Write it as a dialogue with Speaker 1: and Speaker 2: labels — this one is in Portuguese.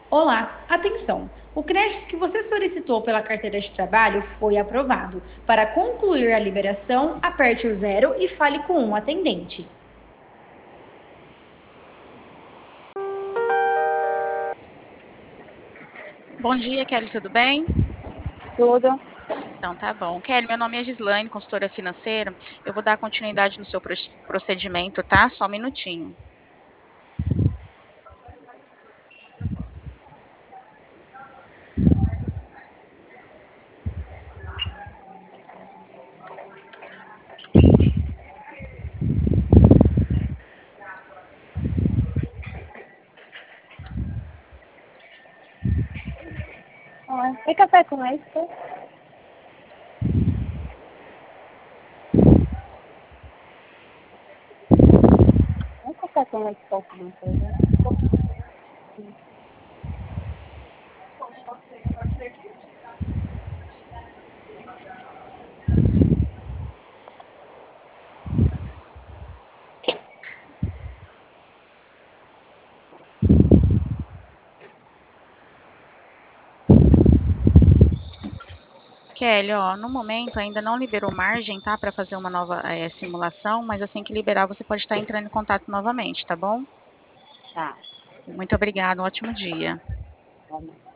Speaker 1: Olá, atenção! O crédito que você solicitou pela carteira de trabalho foi aprovado. Para concluir a liberação, aperte o zero e fale com um atendente.
Speaker 2: Bom dia, Kelly, tudo bem?
Speaker 3: Tudo.
Speaker 2: Então tá bom. Kelly, meu nome é Gislaine, consultora financeira. Eu vou dar continuidade no seu procedimento, tá? Só um minutinho.
Speaker 3: Tem café com leite? Tá? Tem café com leite pouco, não sei, né?
Speaker 2: Kelly, ó, no momento ainda não liberou margem, tá? Para fazer uma nova simulação, mas assim que liberar, você pode estar entrando em contato novamente, tá bom?
Speaker 3: Tá.
Speaker 2: Muito obrigada, um ótimo dia.
Speaker 3: Vamos.